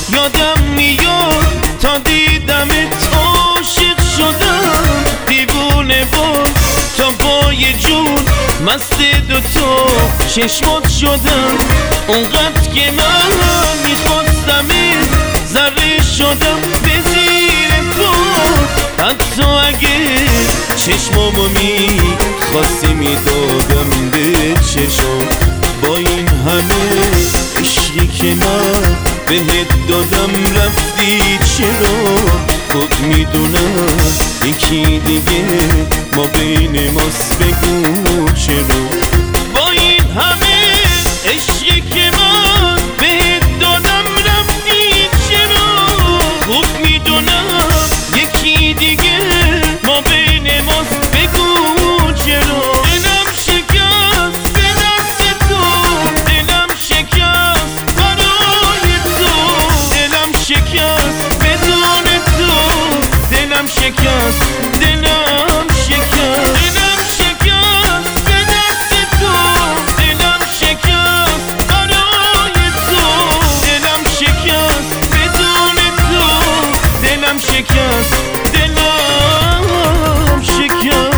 یادم میاد تا دیدمت عاشق شدم، دیوونه بود تا با یه جون مست دوتا چشمات شدم. اونقدر که من میخواستمت ذره شدم به زیر پا، حتی اگه چشمامو میخواستی میدادم به چشم. با این همه عشقی که من بهت دادم رفتی چرا؟ خود میدونم یکی دیگه ما بین ماست، بگو چرا؟ با این همه عشقی که من بهت دادم رفتی چرا؟ خود میدونم یکی دیگه ما بین ماست، بگو چرا؟ دلم شکست به دست تو، دلم شکست برای تو، دلم شکست بدون تو، دلم شکست، دلم شکست، دلم شکست به دست تو، دلم شکست برای تو، دلم شکست بدون تو، دلم شکست، دلم شکست.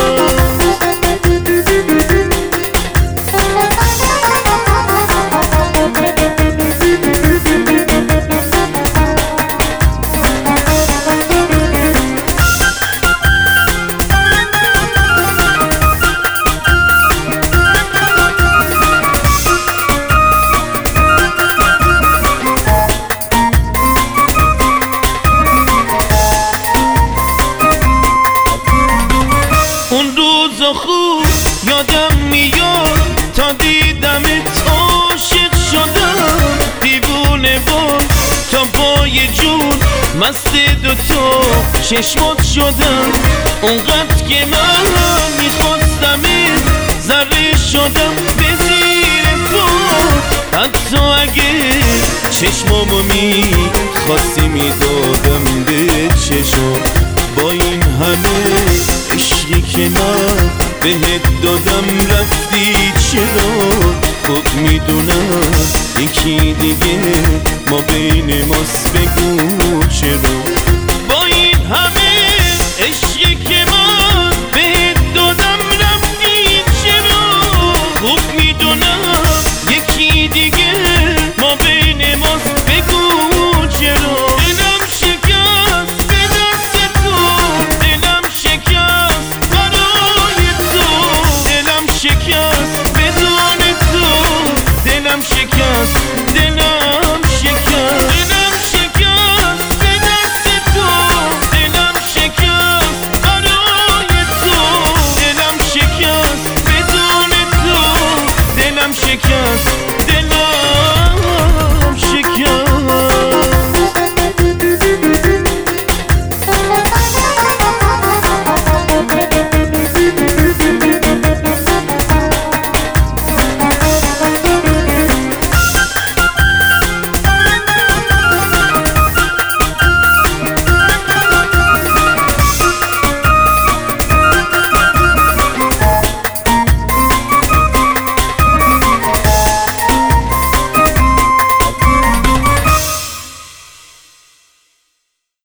اون روز خوب یادم میاد تا دیدمت عاشق شدم، دیوونه بود تا با یه جون مست دوتا چشمات شدم. اونقدر که من میخواستمت ذره شدم به زیر پا، حتی اگه چشمامو میخواستی میدادم به چشم. با این همه عشقی که من بهت دادم رفتی چرا؟ خود میدونم یکی دیگه ما بین ماست، بگو